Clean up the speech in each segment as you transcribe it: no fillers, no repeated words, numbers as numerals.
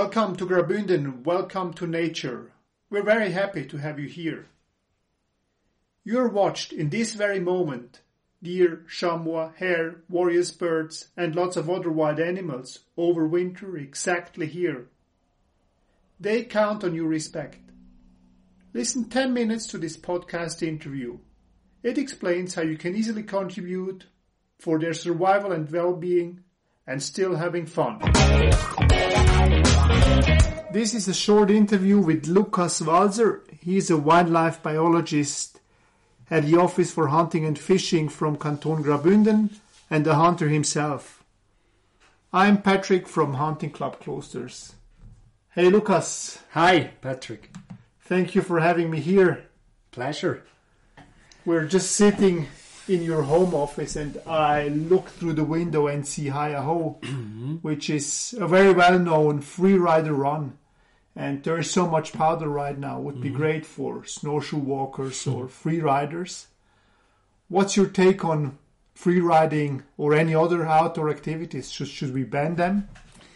Welcome to Graubünden, welcome to nature. We're very happy to have you here. You're watched in this very moment. Deer, chamois, hare, warriors birds and lots of other wild animals overwinter exactly here. They count on your respect. Listen 10 minutes to this podcast interview. It explains how you can easily contribute for their survival and well-being and still having fun. This is a short interview with Lukas Walser. He is a wildlife biologist at the Office for Hunting and Fishing from Canton Graubünden and a hunter himself. I'm Patrick from Hunting Club Klosters. Hey Lukas. Hi Patrick. Thank you for having me here. Pleasure. We're just sitting in your home office and I look through the window and see Hi-A-Ho, which is a very well-known free rider run. And there is so much powder right now. It would be great for snowshoe walkers or free riders. What's your take on free riding or any other outdoor activities? Should we ban them?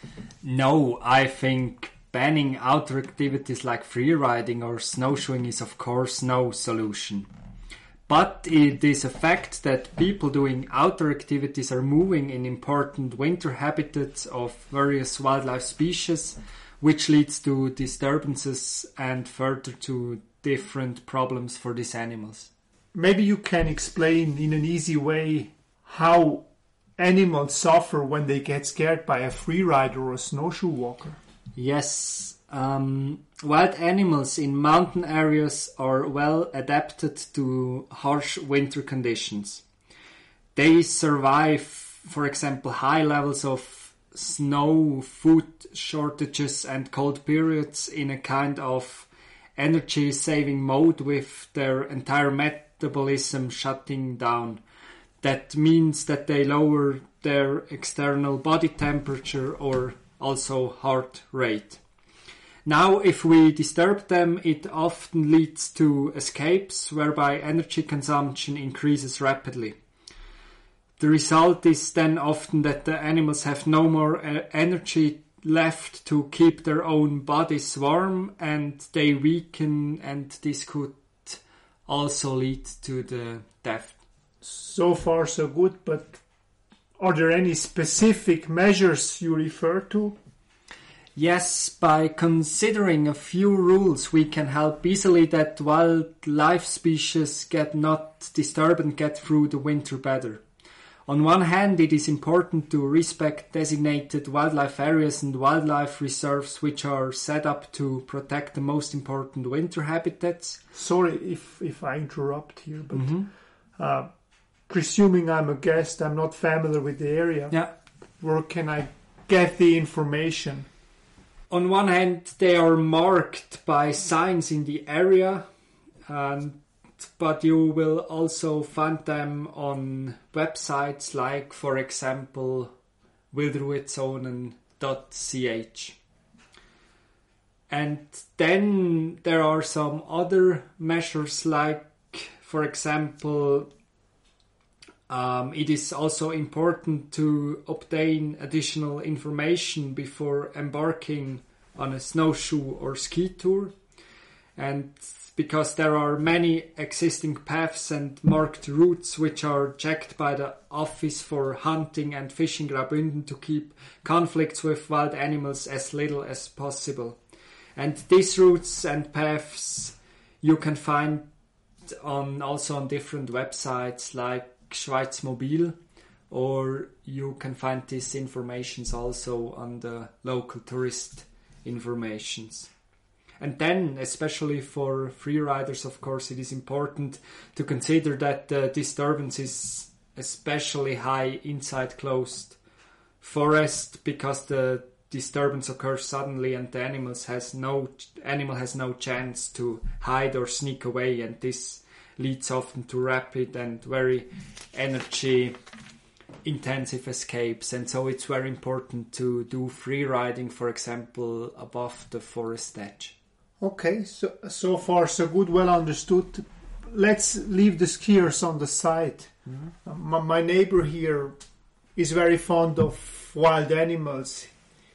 No, I think banning outdoor activities like free riding or snowshoeing is of course no solution. But it is a fact that people doing outdoor activities are moving in important winter habitats of various wildlife species, which leads to disturbances and further to different problems for these animals. Maybe you can explain in an easy way how animals suffer when they get scared by a free rider or a snowshoe walker. Yes. Wild animals in mountain areas are well adapted to harsh winter conditions. They survive, for example, high levels of snow, food shortages and cold periods in a kind of energy-saving mode with their entire metabolism shutting down. That means that they lower their external body temperature or also heart rate. Now, if we disturb them, it often leads to escapes, whereby energy consumption increases rapidly. The result is then often that the animals have no more energy left to keep their own bodies warm, and they weaken, and this could also lead to the death. So far so good, but are there any specific measures you refer to? Yes, by considering a few rules, we can help easily that wildlife species get not disturbed and get through the winter better. On one hand, it is important to respect designated wildlife areas and wildlife reserves which are set up to protect the most important winter habitats. Sorry if I interrupt here, but presuming I'm a guest, I'm not familiar with the area. Yeah. Where can I get the information? On one hand, they are marked by signs in the area, but you will also find them on websites like, for example, wildruhezonen.ch. And then there are some other measures like, for example, it is also important to obtain additional information before embarking on a snowshoe or ski tour. And because there are many existing paths and marked routes which are checked by the Office for Hunting and Fishing Graubünden to keep conflicts with wild animals as little as possible. And these routes and paths you can find also on different websites like Schweiz Mobil, or you can find these informations also on the local tourist informations. And then, especially for free riders, of course, it is important to consider that the disturbance is especially high inside closed forest, because the disturbance occurs suddenly and the animal has no chance to hide or sneak away, and this leads often to rapid and very energy intensive escapes. And so it's very important to do free riding, for example, above the forest edge. Okay, so far so good, well understood. Let's leave the skiers on the side. My neighbor here is very fond of wild animals.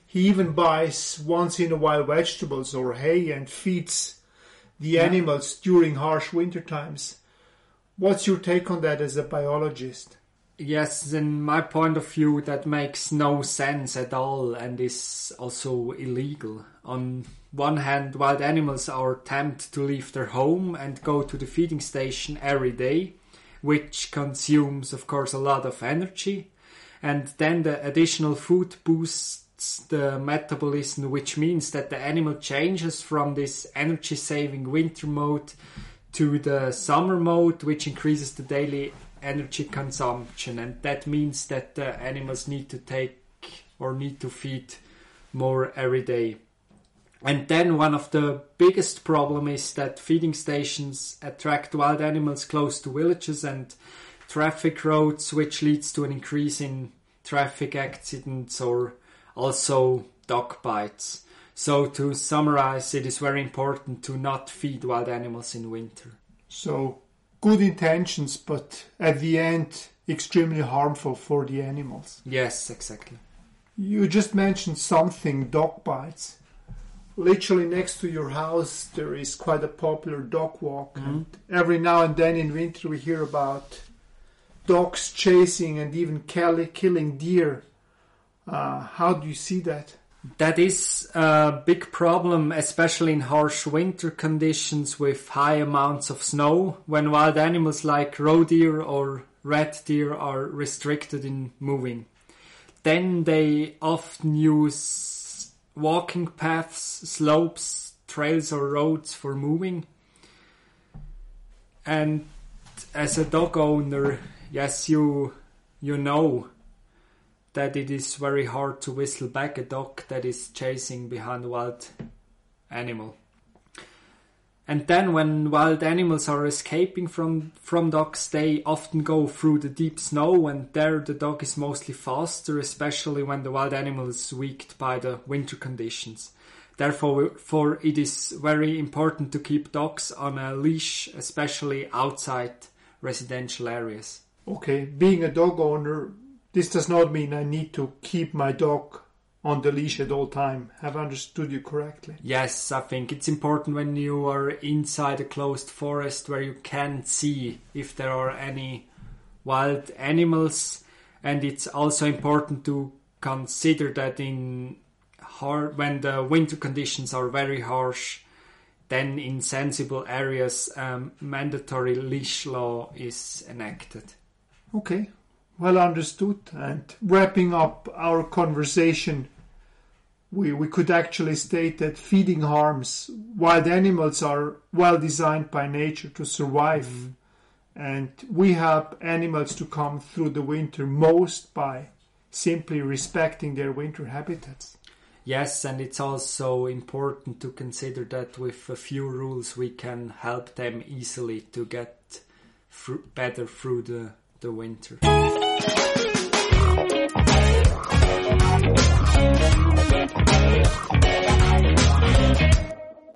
he even buys once in a while vegetables or hay and feeds the animals during harsh winter times. What's your take on that as a biologist? Yes, in my point of view, that makes no sense at all and is also illegal. On one hand, wild animals are tempted to leave their home and go to the feeding station every day, which consumes, of course, a lot of energy. And then the additional food boosts the metabolism, which means that the animal changes from this energy-saving winter mode to the summer mode, which increases the daily energy consumption, and that means that the animals need to feed more every day. And then one of the biggest problem is that feeding stations attract wild animals close to villages and traffic roads, which leads to an increase in traffic accidents or also dog bites. So to summarize, it is very important to not feed wild animals in winter. So good intentions, but at the end, extremely harmful for the animals. Yes, exactly. You just mentioned something, dog bites. Literally next to your house, there is quite a popular dog walk. Mm-hmm. And every now and then in winter, we hear about dogs chasing and even killing deer. How do you see that? That is a big problem, especially in harsh winter conditions with high amounts of snow, when wild animals like roe deer or red deer are restricted in moving. Then they often use walking paths, slopes, trails or roads for moving. And as a dog owner, yes, you know that it is very hard to whistle back a dog that is chasing behind a wild animal. And then when wild animals are escaping from dogs, they often go through the deep snow, and there the dog is mostly faster, especially when the wild animal is weakened by the winter conditions. Therefore, it is very important to keep dogs on a leash, especially outside residential areas. Okay, being a dog owner, this does not mean I need to keep my dog on the leash at all time. Have I understood you correctly? Yes, I think it's important when you are inside a closed forest where you can see if there are any wild animals, and it's also important to consider that when the winter conditions are very harsh, then in sensible areas mandatory leash law is enacted. Okay. Well understood. And wrapping up our conversation, we could actually state that feeding harms wild animals are well designed by nature to survive. Mm-hmm. And we help animals to come through the winter most by simply respecting their winter habitats. Yes, and it's also important to consider that with a few rules we can help them easily to get better through the winter.